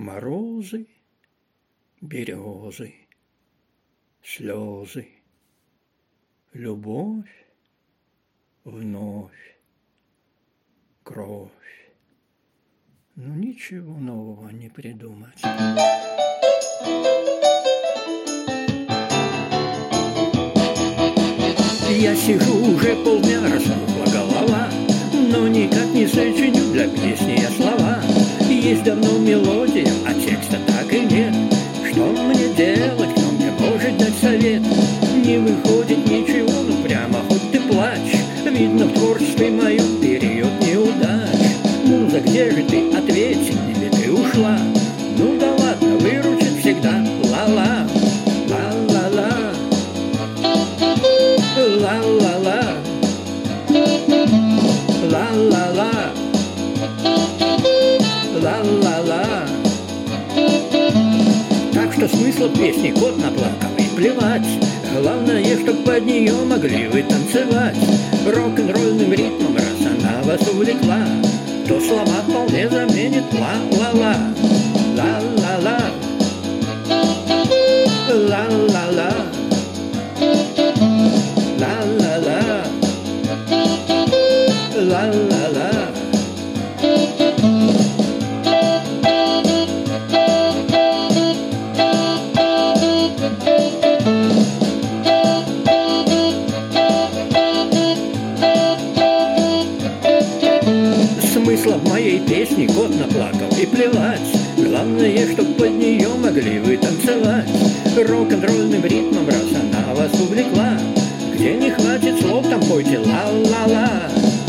Морозы, березы, слезы, любовь, вновь, кровь. Ну ничего нового не придумать. Я сижу уже полдня, распухла голова, но никак не сочиню для песни я слова. Есть давно мелодия, а текста так и нет. Что мне делать, кто мне может дать совет? Не выходит ничего, ну прямо хоть ты плачь. Видно, в творчестве моем период неудач. Муза, где же ты? Ответь, или ты ушла? Ну да ладно, выручит всегда ла-ла, ла-ла-ла, ла-ла-ла, ла-ла-ла, ла-ла-ла. Так что смысл песни кот наплакал и плевать. Главное, чтоб под нее могли вы танцевать. Рок-н-ролльным ритмом, раз она вас увлекла, то слова вполне заменит ла-ла-ла, ла-ла-ла, ла-ла-ла, ла-ла-ла, ла-ла-ла. Смысла в моей песне кот наплакал и плевать. Главное, чтоб под нее могли вы танцевать. Рок-н-ролльным ритмом, раз она вас увлекла, где не хватит слов, там пойте ла-ла-ла.